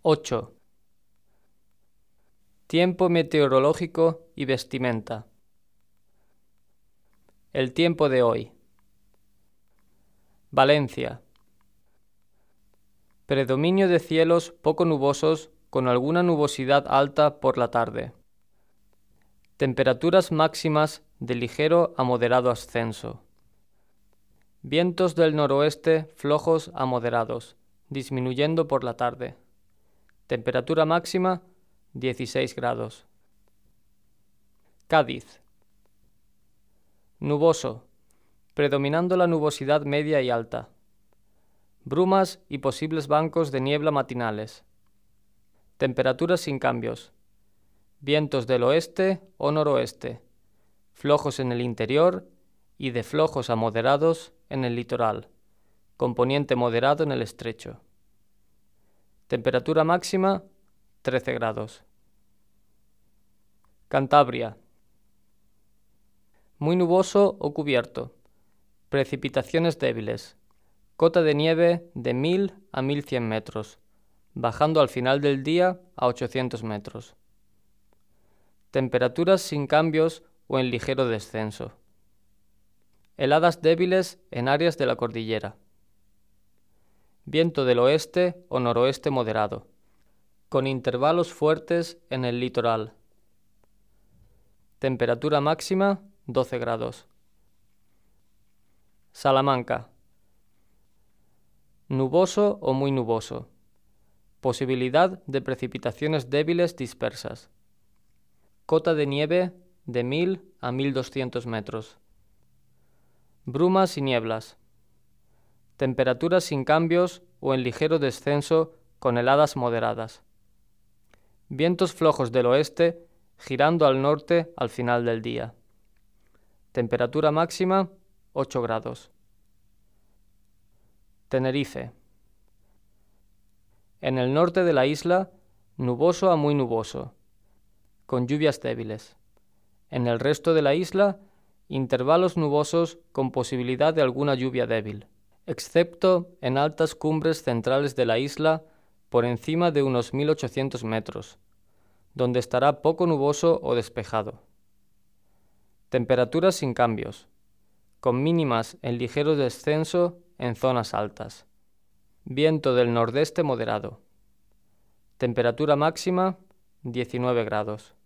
8. Tiempo meteorológico y vestimenta. El tiempo de hoy. Valencia. Predominio de cielos poco nubosos con alguna nubosidad alta por la tarde. Temperaturas máximas de ligero a moderado ascenso. Vientos del noroeste flojos a moderados, disminuyendo por la tarde. Temperatura máxima 16 grados. Cádiz. Nuboso, predominando la nubosidad media y alta. Brumas y posibles bancos de niebla matinales. Temperaturas sin cambios. Vientos del oeste o noroeste, flojos en el interior y de flojos a moderados en el litoral, componente moderado en el estrecho. Temperatura máxima 13 grados. Cantabria. Muy nuboso o cubierto. Precipitaciones débiles. Cota de nieve de 1000 a 1100 metros, bajando al final del día a 800 metros. Temperaturas sin cambios o en ligero descenso. Heladas débiles en áreas de la cordillera. Viento del oeste o noroeste moderado, con intervalos fuertes en el litoral. Temperatura máxima 12 grados. Salamanca. Nuboso o muy nuboso. Posibilidad de precipitaciones débiles dispersas. Cota de nieve de 1000 a 1200 metros. Brumas y nieblas. Temperaturas sin cambios o en ligero descenso con heladas moderadas. Vientos flojos del oeste girando al norte al final del día. Temperatura máxima 8 grados. Tenerife. En el norte de la isla, nuboso a muy nuboso, con lluvias débiles. En el resto de la isla, intervalos nubosos con posibilidad de alguna lluvia débil, excepto en altas cumbres centrales de la isla por encima de unos 1800 metros, donde estará poco nuboso o despejado. Temperaturas sin cambios, con mínimas en ligero descenso en zonas altas. Viento del nordeste moderado. Temperatura máxima 19 grados.